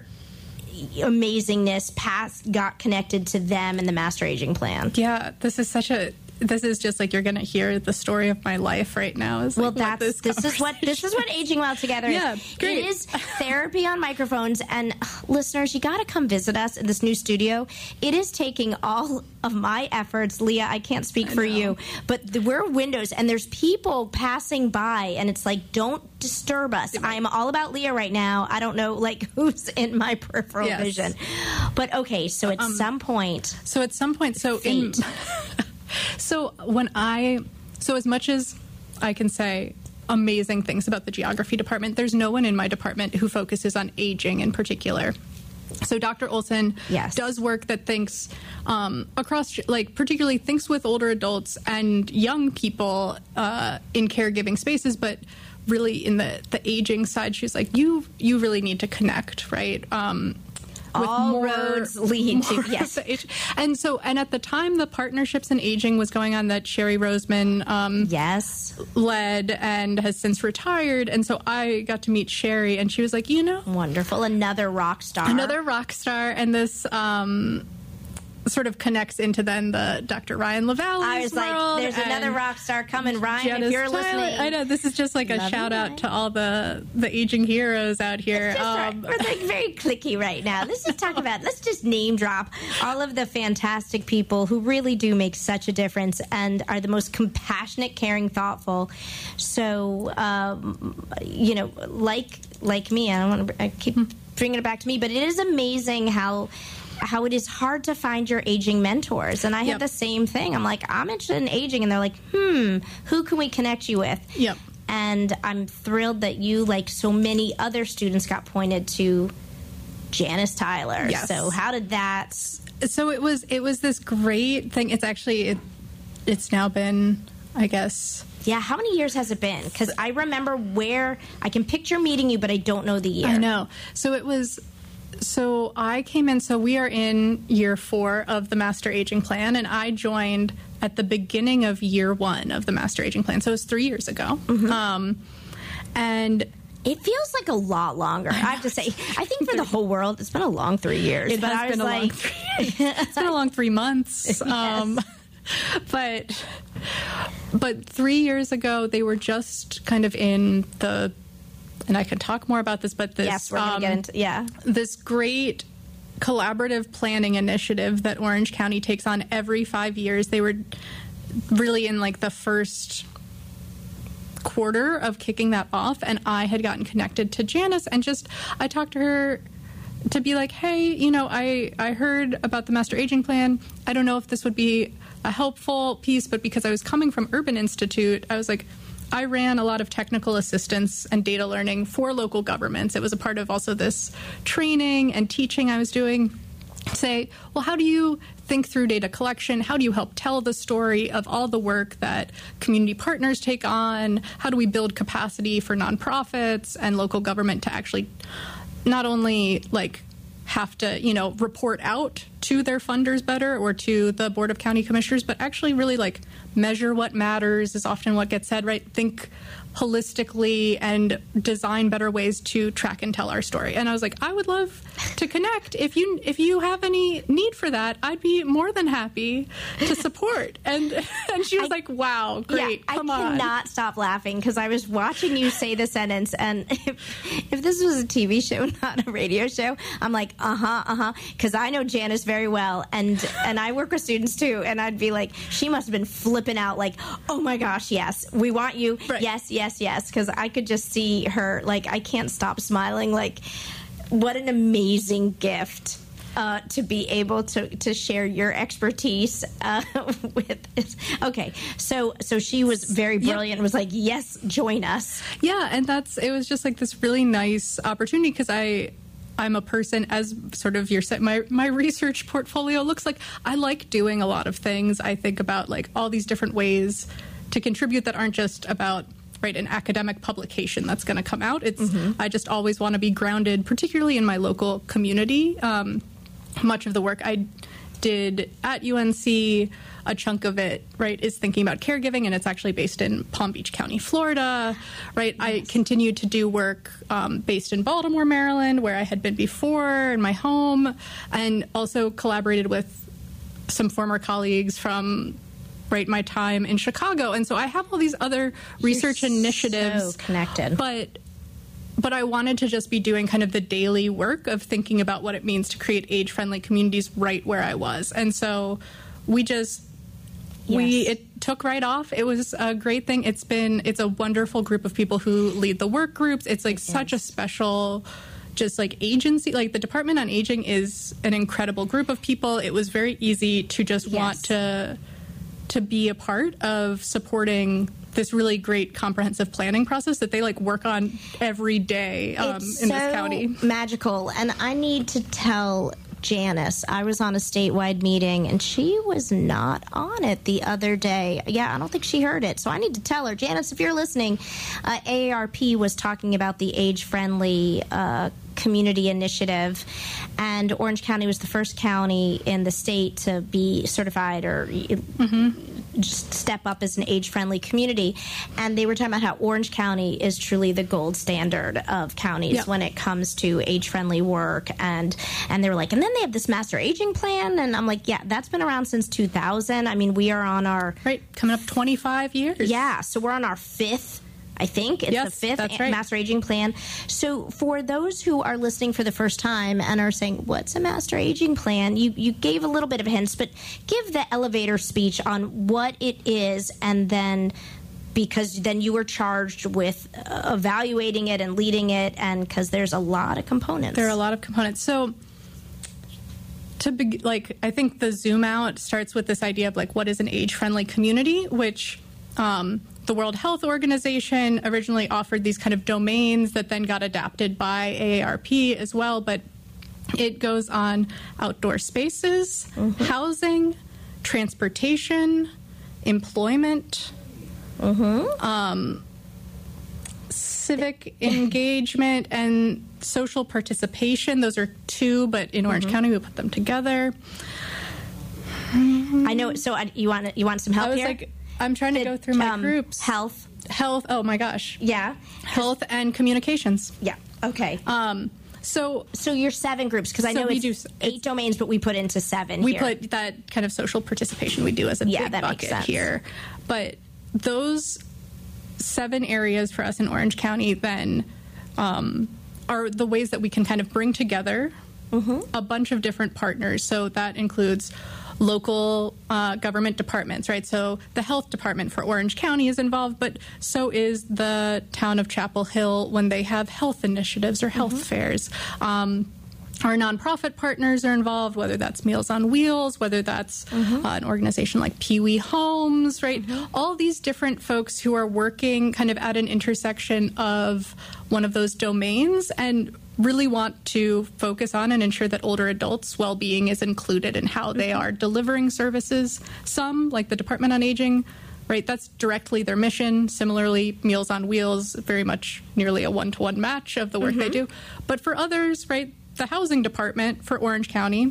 amazingness past got connected to them and the Master Aging Plan. Yeah, this is such a this is just like, you're going to hear the story of my life right now. Is well, like that's this, this is what this is what Aging Well Together yeah, is. Great. It is therapy on microphones, and uh, listeners, you got to come visit us in this new studio. It is taking all of my efforts, Leah. I can't speak I for know. you, but the, we're windows, and there's people passing by, and it's like, don't disturb us. I'm all about Leah right now. I don't know, like, who's in my peripheral yes. vision, but okay. So at um, some point, so at some point, so fate. in. So when I, so as much as I can say amazing things about the geography department, there's no one in my department who focuses on aging in particular. So Doctor Olson yes. does work that thinks um, across, like particularly thinks with older adults and young people uh, in caregiving spaces, but really in the, the aging side, she's like, you you really need to connect, right? Um, all more, roads lead to, more yes. And so, and at the time, the Partnerships in Aging was going on that Sherry Roseman um, yes. led and has since retired. And so I got to meet Sherry, and she was like, you know. Wonderful. Another rock star. Another rock star. And this um, sort of connects into then the Doctor Ryan LaValle's I was world, like, there's another rock star coming, Ryan, Janice if you're Tyler. listening. I know, this is just like a Love shout you, out Ryan. to all the, the aging heroes out here. Just Um, right. We're like very cliquey right now. Let's just talk about, let's just name drop all of the fantastic people who really do make such a difference and are the most compassionate, caring, thoughtful. So, um, you know, like like me, I don't want to I keep bringing it back to me, but it is amazing how how it is hard to find your aging mentors. And I Yep. had the same thing. I'm like, I'm interested in aging. And they're like, hmm, who can we connect you with? Yep. And I'm thrilled that you, like so many other students, got pointed to Janice Tyler. Yes. So how did that... So it was it was this great thing. It's actually, it, it's now been, I guess... Yeah, how many years has it been? Because I remember where... I can picture meeting you, but I don't know the year. I know. So it was... So I came in, so we are in year four of the Master Aging Plan, and I joined at the beginning of year one of the Master Aging Plan. So it was three years ago. Mm-hmm. Um, and it feels like a lot longer. I have to say, I think for the whole world, it's been a long three years. It but has I was been a like, long three years. It's been a long three months. Yes. Um, but but three years ago, they were just kind of in the, and I can talk more about this, but this yes, we're going to um, get into, yeah. this great collaborative planning initiative that Orange County takes on every five years. They were really in like the first quarter of kicking that off, and I had gotten connected to Janice, and just I talked to her to be like, hey, you know, I, I heard about the Master Aging Plan. I don't know if this would be a helpful piece, but because I was coming from Urban Institute, I was like, I ran a lot of technical assistance and data learning for local governments. It was a part of also this training and teaching I was doing. Say, well, how do you think through data collection? How do you help tell the story of all the work that community partners take on? How do we build capacity for nonprofits and local government to actually not only like have to, you know, report out to their funders better or to the Board of County Commissioners, but actually really like measure what matters is often what gets said, right? Think holistically and design better ways to track and tell our story. And I was like, I would love to connect. If you if you have any need for that, I'd be more than happy to support. And and she was I, like, wow, great, yeah, come I on. I cannot stop laughing because I was watching you say the sentence, and if, if this was a T V show, not a radio show, I'm like, uh-huh, uh-huh, because I know Janice very well, and, and I work with students too, and I'd be like, she must have been flipping out like, oh my gosh, yes, we want you, right. yes, yes, yes, because I could just see her, like, I can't stop smiling, like, what an amazing gift. Uh, to be able to, to share your expertise uh, with this. Okay, so so she was very brilliant. Yep. Was like, yes, join us. Yeah, and that's it was just like this really nice opportunity because I I'm a person, as sort of your my my research portfolio looks like. I like doing a lot of things. I think about like all these different ways to contribute that aren't just about right an academic publication that's going to come out. It's mm-hmm. I just always want to be grounded, particularly in my local community. Um, Much of the work I did at U N C, a chunk of it, right, is thinking about caregiving, and it's actually based in Palm Beach County, Florida, right? Yes. I continued to do work um, based in Baltimore, Maryland, where I had been before in my home, and also collaborated with some former colleagues from right my time in Chicago. And so I have all these other research You're initiatives. So connected. But But I wanted to just be doing kind of the daily work of thinking about what it means to create age-friendly communities right where I was. And so we just, yes. we, it took right off. It was a great thing. It's been, it's a wonderful group of people who lead the work groups. It's like it such is. a special, just like agency, like the Department on Aging is an incredible group of people. It was very easy to just yes. want to, to be a part of supporting this really great comprehensive planning process that they like work on every day um, it's in so this county. Magical. And I need to tell Janice, I was on a statewide meeting and she was not on it the other day. Yeah, I don't think she heard it. So I need to tell her, Janice, if you're listening, uh, A A R P was talking about the age-friendly uh, community initiative, and Orange County was the first county in the state to be certified or mm-hmm. just step up as an age-friendly community. And they were talking about how Orange County is truly the gold standard of counties yeah. when it comes to age-friendly work. And and they were like, and then they have this master aging plan. And I'm like, yeah, that's been around since two thousand. I mean, we are on our... Right, coming up twenty-five years. Yeah, so we're on our fifth, I think. It's yes, the fifth that's right. master aging plan. So for those who are listening for the first time and are saying, what's a master aging plan? You, you gave a little bit of hints, but give the elevator speech on what it is, and then... because then you were charged with uh, evaluating it and leading it, and because there's a lot of components. There are a lot of components. So, to be, like, I think the zoom out starts with this idea of, like, what is an age-friendly community, which um, the World Health Organization originally offered these kind of domains that then got adapted by A A R P as well, but it goes on outdoor spaces, mm-hmm. housing, transportation, employment, Mm-hmm. Um, civic engagement and social participation. Those are two, but in Orange mm-hmm. County we put them together. I know. So I, you want you want some help I was here? Like, I'm trying to the, go through my um, groups. Health, health. Oh my gosh. Yeah. Health and communications. Yeah. Okay. Um. So, so you're seven groups, because I so know it's do, eight domains, but we put into seven. We here. put that kind of social participation we do as a yeah, big that bucket makes sense. here, but those seven areas for us in Orange County then um, are the ways that we can kind of bring together mm-hmm. a bunch of different partners. So that includes local uh, government departments, right? So the health department for Orange County is involved, but so is the town of Chapel Hill when they have health initiatives or health mm-hmm. fairs. Um, Our nonprofit partners are involved, whether that's Meals on Wheels, whether that's mm-hmm. uh, an organization like Pee Wee Homes, right? Mm-hmm. All these different folks who are working kind of at an intersection of one of those domains and really want to focus on and ensure that older adults' well-being is included in how mm-hmm. they are delivering services. Some, like the Department on Aging, right, that's directly their mission. Similarly, Meals on Wheels, very much nearly a one-to-one match of the work mm-hmm. they do. But for others, right, the housing department for Orange County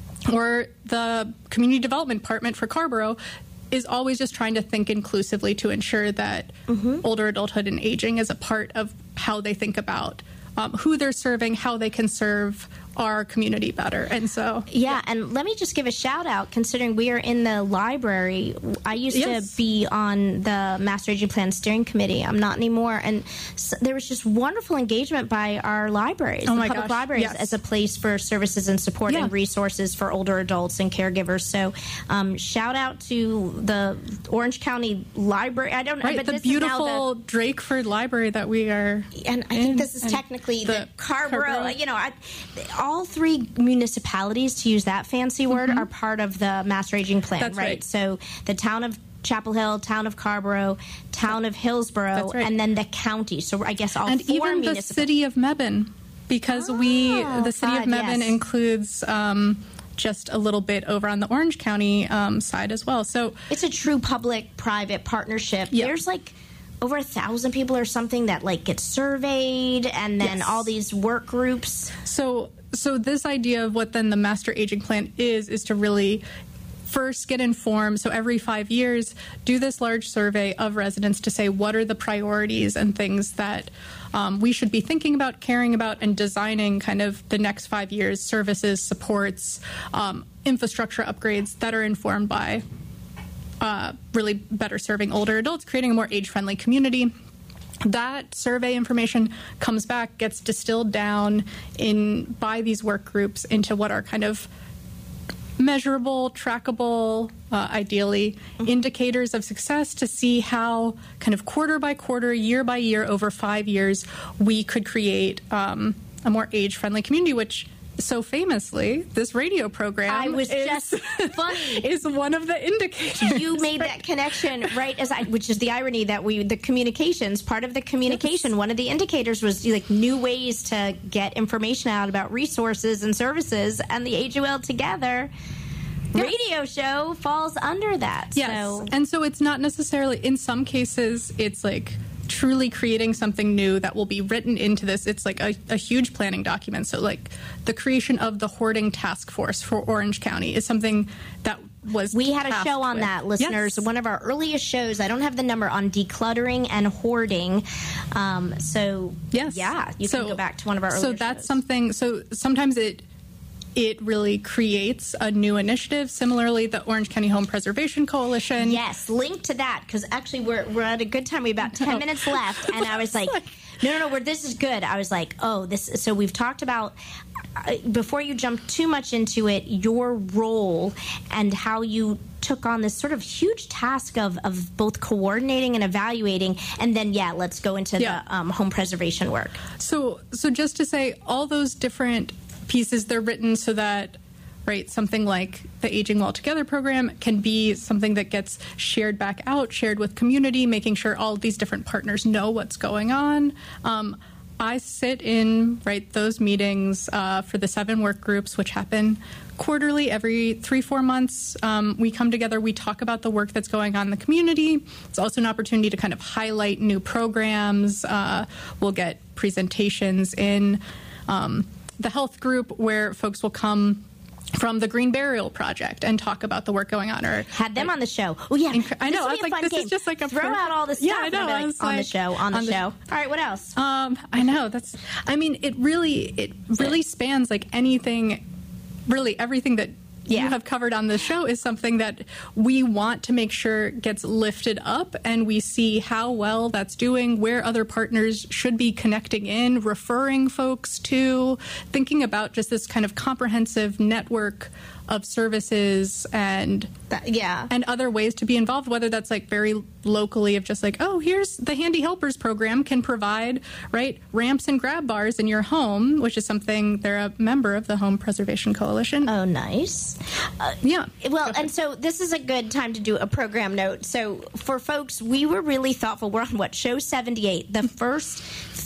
or the community development department for Carrboro is always just trying to think inclusively to ensure that mm-hmm. older adulthood and aging is a part of how they think about um, who they're serving, how they can serve our community better. And so yeah, yeah, and let me just give a shout out, considering we are in the library. I used yes. to be on the Master Aging Plan Steering Committee. I'm not anymore, and so there was just wonderful engagement by our libraries, oh the my public gosh. libraries, yes. as a place for services and support yeah. and resources for older adults and caregivers. So um, shout out to the Orange County Library. I don't know, right, but the this beautiful is now the, Drakeford Library that we are and I in, think this is technically the, the Carrboro, Carrboro. You know, I, all three municipalities, to use that fancy word, mm-hmm. are part of the Master Aging Plan, That's right? right? So the town of Chapel Hill, town of Carrboro, town of Hillsborough, right. and then the county. So I guess all and four even the city of Mebane, because oh, we the city God, of Mebane yes. includes um, just a little bit over on the Orange County um, side as well. So it's a true public-private partnership. Yeah. There's like over a thousand people or something that like get surveyed, and then yes. all these work groups. So, so this idea of what then the Master Aging Plan is, is to really first get informed. So every five years, do this large survey of residents to say what are the priorities and things that um, we should be thinking about, caring about, and designing kind of the next five years, services, supports, um, infrastructure upgrades that are informed by Uh, really better serving older adults, creating a more age-friendly community. That survey information comes back, gets distilled down in by these work groups into what are kind of measurable, trackable, uh, ideally, mm-hmm. indicators of success to see how kind of quarter by quarter, year by year, over five years, we could create um, a more age-friendly community, which so famously, this radio program I was is, just funny. is one of the indicators. You made that connection right as I, which is the irony that we, the communications, part of the communication, yes. one of the indicators was like new ways to get information out about resources and services, and the Age Well Together yes. radio show falls under that. Yes, so. and so it's not necessarily, in some cases, it's like truly creating something new that will be written into this. It's like a, a huge planning document. So like the creation of the hoarding task force for Orange County is something that was we had a show on with. that, listeners. Yes. One of our earliest shows. I don't have the number on decluttering and hoarding. Um, so yes. yeah, you so, can go back to one of our earlier So that's shows. something. So sometimes it it really creates a new initiative. Similarly, the Orange County Home Preservation Coalition. Yes, link to that, because actually we're we're at a good time. We have about ten Oh. minutes left, and I was like, no, no, no, we're, this is good. I was like, oh, this. So we've talked about, uh, before you jump too much into it, your role and how you took on this sort of huge task of, of both coordinating and evaluating, and then yeah, let's go into Yeah. the um, home preservation work. So, so just to say, all those different pieces, they're written so that, right, something like the Aging Well Together program can be something that gets shared back out, shared with community, making sure all of these different partners know what's going on. Um, I sit in, right, those meetings uh, for the seven work groups, which happen quarterly, every three, four months. Um, we come together, we talk about the work that's going on in the community. It's also an opportunity to kind of highlight new programs. Uh, we'll get presentations in um, the health group where folks will come from the Green Burial Project and talk about the work going on. Or Had them like, on the show. Oh yeah, Inc- I know. This will I was be a like, fun this game. is just like a throw perfect- out all the stuff. Yeah, I know. and be I like, was on the like, show, on the, on the show. sh- All right, what else? Um, I know. That's. I mean, it really, it really spans like anything. Really, everything that Yeah. you have covered on the show is something that we want to make sure gets lifted up, and we see how well that's doing, where other partners should be connecting in, referring folks to, thinking about just this kind of comprehensive network of services and That- yeah. and other ways to be involved, whether that's like very locally of just like, oh, here's the Handy Helpers program can provide, right, ramps and grab bars in your home, which is something they're a member of the Home Preservation Coalition. Oh, nice. Uh, yeah. Well, and so this is a good time to do a program note. So for folks, we were really thoughtful. We're on what, show seventy-eight. The first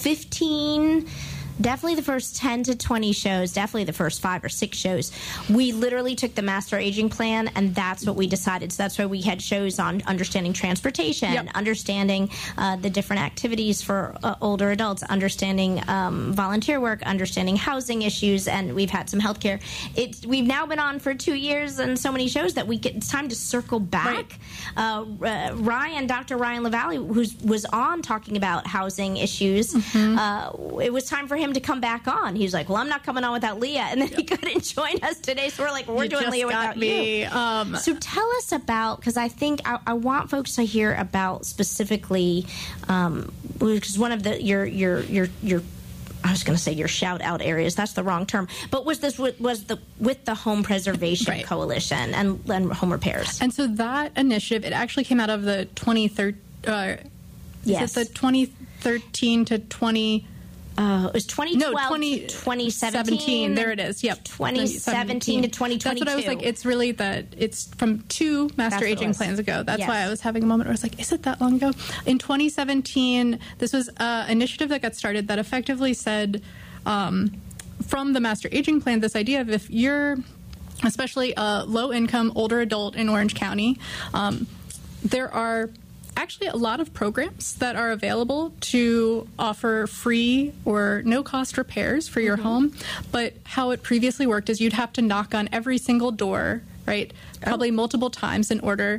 fifteen, definitely the first ten to twenty shows, definitely the first five or six shows, we literally took the Master Aging Plan, and that's what we decided. So that's why we had shows on understanding transportation, Yep. understanding uh, the different activities for uh, older adults, understanding um, volunteer work, understanding housing issues, and we've had some healthcare. It's we've now been on for two years and so many shows that we get. It's time to circle back. Uh, uh, Ryan, Doctor Ryan LaValle, who was on talking about housing issues, Mm-hmm. uh, it was time for him to come back on. He was like, "Well, I'm not coming on without Leah," and then he couldn't join us today. So we're like, "We're You doing just Leah got without me. you." Um, So tell us about, because I think I, I want folks to hear about specifically, um, because one of the your your your your. I was going to say your shout out areas. That's the wrong term. But was this with, was the with the Home Preservation Right. Coalition and, and home repairs? And so that initiative, it actually came out of the twenty thirteen, uh, Yes. is it the twenty thirteen to twenty Uh, it was twenty twelve no, twenty, to twenty seventeen. There it is. Yep. twenty seventeen to twenty twenty-two. That's what I was like. It's really that it's from two That's master what it aging was. plans ago. That's Yes. why I was having a moment where I was like, is it that long ago? In twenty seventeen, this was an initiative that got started that effectively said, um, from the master aging plan, this idea of if you're especially a low income older adult in Orange County, um, there are actually a lot of programs that are available to offer free or no cost repairs for your home. But how it previously worked is you'd have to knock on every single door, right? Probably multiple times in order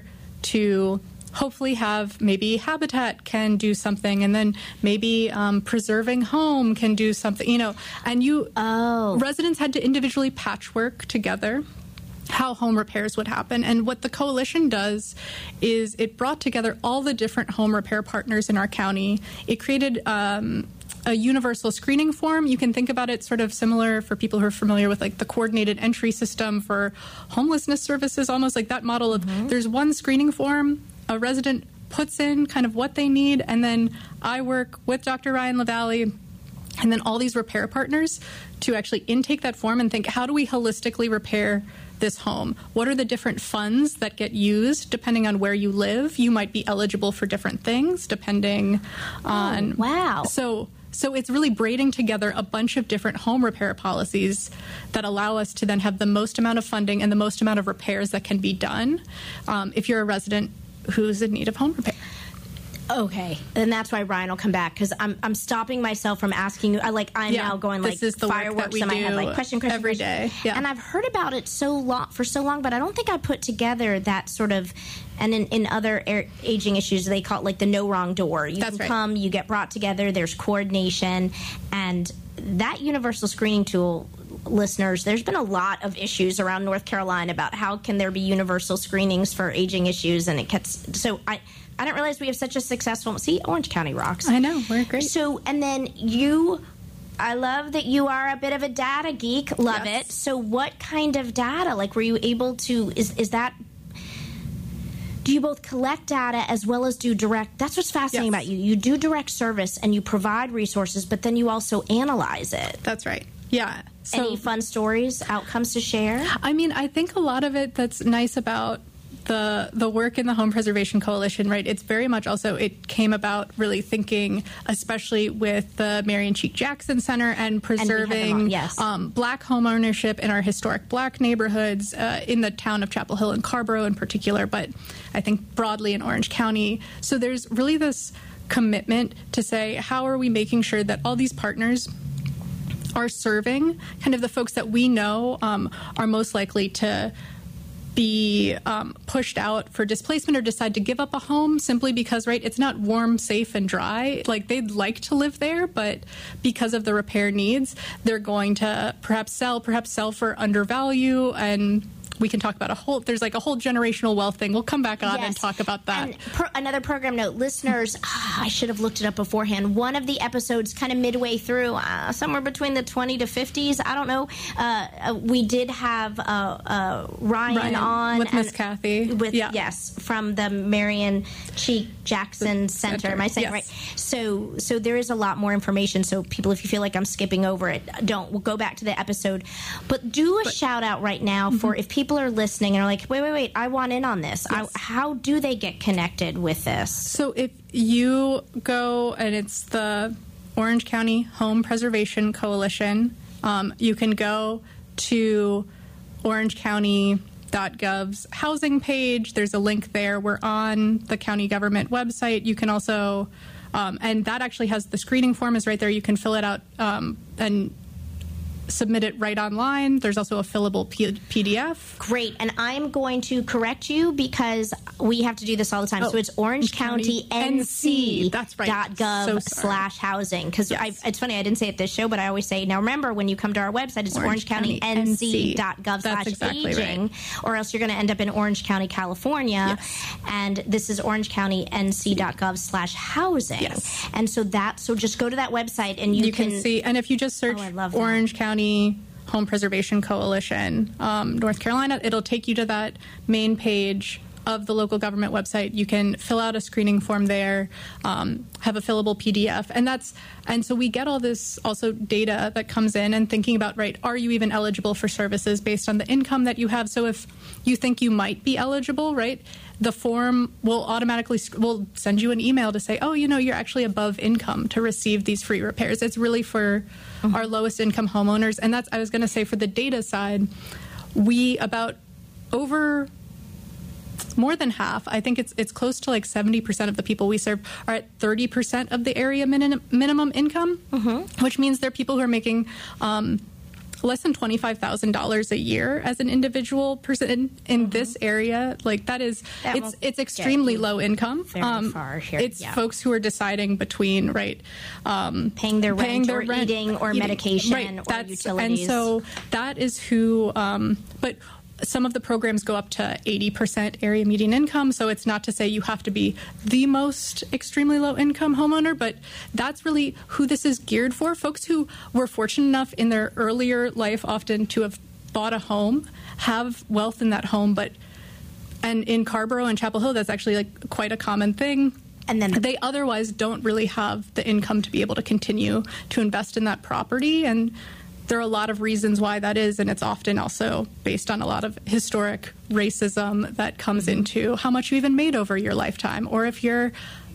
to hopefully have maybe Habitat can do something, and then maybe um, Preserving Home can do something, you know, and you Oh. residents had to individually patchwork together how home repairs would happen. And what the coalition does is it brought together all the different home repair partners in our county. It created um, a universal screening form. You can think about it sort of similar for people who are familiar with like the coordinated entry system for homelessness services, almost like that model of Mm-hmm. there's one screening form, a resident puts in kind of what they need, and then I work with Doctor Ryan LaValle and then all these repair partners to actually intake that form and think, how do we holistically repair this home? What are the different funds that get used depending on where you live? You might be eligible for different things depending on... wow. So, so it's really braiding together a bunch of different home repair policies that allow us to then have the most amount of funding and the most amount of repairs that can be done um, if you're a resident who's in need of home repair. Okay, and that's why Ryan will come back, because I'm I'm stopping myself from asking you. I like I'm yeah, now going like this is the fireworks in my head, like question, question, every question. day. Yeah. And I've heard about it so long for so long, but I don't think I put together that sort of. And in, in other air, aging issues, they call it like the no wrong door. You that's can right. come, you get brought together. There's coordination, and that universal screening tool. Listeners, there's been a lot of issues around North Carolina about how can there be universal screenings for aging issues, and it gets so I. I didn't realize we have such a successful... See, Orange County rocks. I know. We're great. So, and then you... I love that you are a bit of a data geek. Love yes. it. So what kind of data? Like, were you able to... Is, is that... Do you both collect data as well as do direct... That's what's fascinating yes. about you. You do direct service and you provide resources, but then you also analyze it. That's right. Yeah. So, any fun stories, outcomes to share? I mean, I think a lot of it that's nice about the the work in the Home Preservation Coalition, right? It's very much also, it came about really thinking, especially with the Marion Cheek Jackson Center and preserving and yes. um, black home ownership in our historic black neighborhoods uh, in the town of Chapel Hill and Carrboro in particular, but I think broadly in Orange County. So there's really this commitment to say, how are we making sure that all these partners are serving kind of the folks that we know um, are most likely to be um, pushed out for displacement or decide to give up a home simply because, right, it's not warm, safe, and dry. Like, they'd like to live there, but because of the repair needs, they're going to perhaps sell, perhaps sell for undervalue, and we can talk about a whole, there's like a whole generational wealth thing. We'll come back on yes. and talk about that. And pro- another program note, listeners, oh, I should have looked it up beforehand. One of the episodes kind of midway through, uh, somewhere between the twenty to fifties, I don't know, uh, uh, we did have uh, uh, Ryan, Ryan on. with Miss Kathy. With, yeah. Yes, from the Marion Cheek Jackson Center. Center. Am I saying yes. right? So, so there is a lot more information. So people, if you feel like I'm skipping over it, don't. We'll go back to the episode. But do a but, shout out right now for mm-hmm. if people are listening and are like, wait, wait, wait, I want in on this. Yes. I, how do they get connected with this? So if you go, and it's the Orange County Home Preservation Coalition, um, you can go to orange county dot gov's housing page. There's a link there. We're on the county government website. You can also, um, and that actually has the screening form is right there. You can fill it out um, and submit it right online. There's also a fillable P- PDF. Great. And I'm going to correct you because we have to do this all the time. Oh, so it's Orange County N C That's right. dot gov so slash housing. Because yes. it's funny, I didn't say it this show, but I always say, now remember, when you come to our website, it's Orange, Orange County N C dot gov slash exactly aging, right. or else you're going to end up in Orange County, California. Yes. And this is Orange County N C dot gov slash housing. Yes. And so that, so just go to that website and you, you can, can see, and if you just search oh, Orange County Home Preservation Coalition, um, North Carolina, it'll take you to that main page of the local government website. You can fill out a screening form there, um, have a fillable P D F, and that's and so we get all this also data that comes in and thinking about, right, are you even eligible for services based on the income that you have? So if you think you might be eligible, right, the form will automatically will send you an email to say, oh, you know, you're actually above income to receive these free repairs. It's really for mm-hmm. our lowest income homeowners. And that's, I was going to say, for the data side, we about over more than half, I think it's it's close to like seventy percent of the people we serve are at thirty percent of the area min- minimum income, mm-hmm. which means they're people who are making um, less than twenty-five thousand dollars a year as an individual person in, in mm-hmm. this area. Like that is, that it's it's extremely low income. Very um, far here. It's yeah. folks who are deciding between, right, um, paying their rent, paying their or rent, eating or eating, medication right, or that's, utilities. And so that is who, um, but some of the programs go up to eighty percent area median income, so it's not to say you have to be the most extremely low income homeowner, but that's really who this is geared for. Folks who were fortunate enough in their earlier life often to have bought a home, have wealth in that home, but and in Carrboro and Chapel Hill, that's actually like quite a common thing. And then they otherwise don't really have the income to be able to continue to invest in that property. And there are a lot of reasons why that is, and it's often also based on a lot of historic racism that comes into how much you even made over your lifetime, or if you're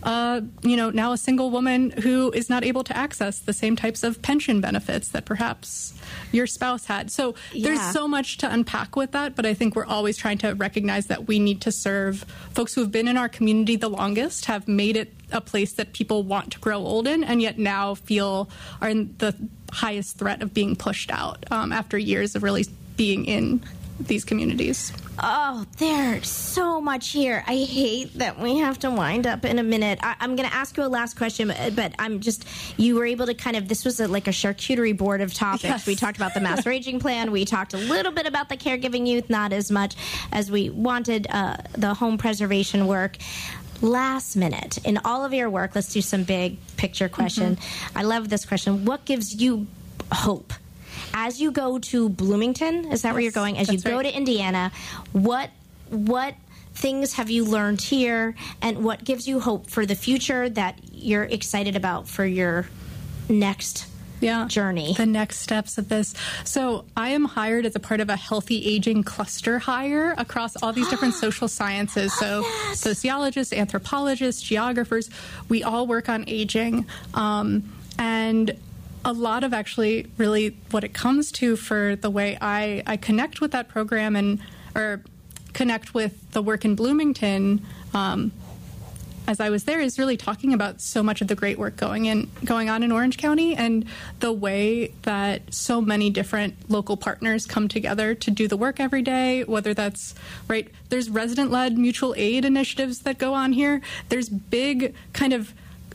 uh, you know, now a single woman who is not able to access the same types of pension benefits that perhaps your spouse had. So Yeah. there's so much to unpack with that, but I think we're always trying to recognize that we need to serve folks who have been in our community the longest, have made it a place that people want to grow old in, and yet now feel are in the highest threat of being pushed out um, after years of really being in these communities. Oh, there's so much here. I hate that we have to wind up in a minute. I, I'm going to ask you a last question, but I'm just, you were able to kind of, this was a, like a charcuterie board of topics. Yes. We talked about the master aging plan. We talked a little bit about the caregiving youth, not as much as we wanted, uh, the home preservation work. Last minute, in all of your work, let's do some big picture question. Mm-hmm. I love this question. What gives you hope? As you go to Bloomington, is that yes, where you're going? As you go right. to Indiana, what what things have you learned here, and what gives you hope for the future that you're excited about for your next yeah, journey? The next steps of this. So I am hired as a part of a healthy aging cluster hire across all these different social sciences. So that. sociologists, anthropologists, geographers, we all work on aging. Um, and a lot of actually really what it comes to for the way I, I connect with that program and or connect with the work in Bloomington um, as I was there is really talking about so much of the great work going in going on in Orange County and the way that so many different local partners come together to do the work every day, whether that's right there's resident-led mutual aid initiatives that go on here. There's big kind of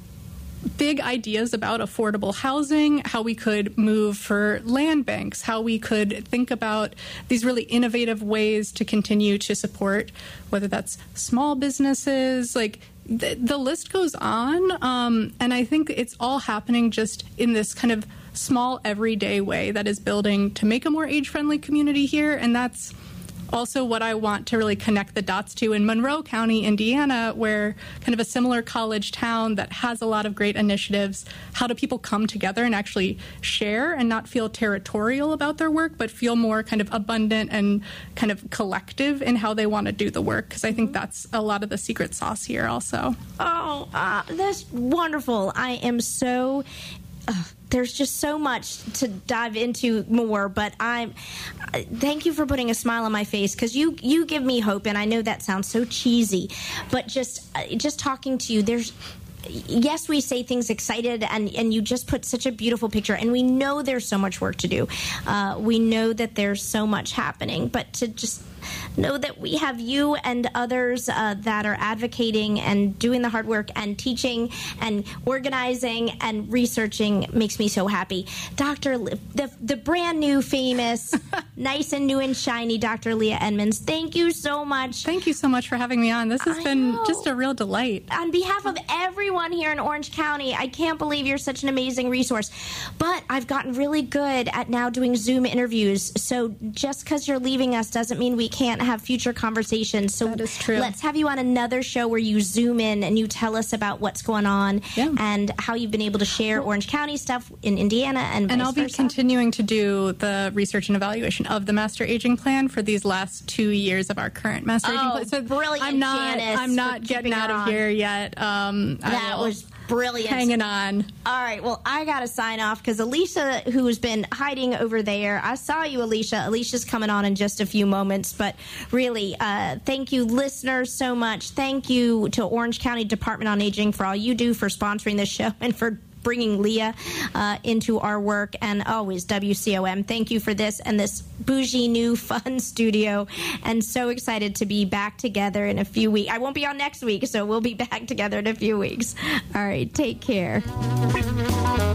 big ideas about affordable housing, how we could move for land banks, how we could think about these really innovative ways to continue to support, whether that's small businesses, like the, the list goes on. Um, and I think it's all happening just in this kind of small everyday way that is building to make a more age-friendly community here. And that's also what I want to really connect the dots to in Monroe County, Indiana, where kind of a similar college town that has a lot of great initiatives. How do people come together and actually share and not feel territorial about their work, but feel more kind of abundant and kind of collective in how they want to do the work? Because I think that's a lot of the secret sauce here also. Oh, uh, that's wonderful. I am so... Uh, there's just so much to dive into more, but I'm thank you for putting a smile on my face, because you you give me hope, and I know that sounds so cheesy, but just just talking to you, there's yes, we say things excited, and, and you just put such a beautiful picture, and we know there's so much work to do. Uh, we know that there's so much happening, but to just know that we have you and others uh, that are advocating and doing the hard work and teaching and organizing and researching makes me so happy. Doctor Le- the the brand new, famous, nice and new and shiny Doctor Leah Edmonds, thank you so much. Thank you so much for having me on. This has I been know. just a real delight. On behalf of everyone here in Orange County, I can't believe you're such an amazing resource. But I've gotten really good at now doing Zoom interviews. So just because you're leaving us doesn't mean we can't have future conversations. So that is true. Let's have you on another show where you zoom in and you tell us about what's going on yeah. and how you've been able to share well, Orange County stuff in Indiana and And vice I'll be versa. continuing to do the research and evaluation of the Master Aging Plan for these last two years of our current Master oh, Aging Plan. So brilliant, I'm not, Janice, I'm not getting out of on. here yet. Um, that was brilliant. Hanging on. All right. Well, I got to sign off because Alicia, who's been hiding over there, I saw you, Alicia. Alicia's coming on in just a few moments. But really, uh, thank you, listeners, so much. Thank you to Orange County Department on Aging for all you do for sponsoring this show and for bringing Leah uh, into our work, and always W C O M. Thank you for this and this bougie new fun studio, and so excited to be back together in a few weeks. I won't be on next week, so we'll be back together in a few weeks. All right, take care.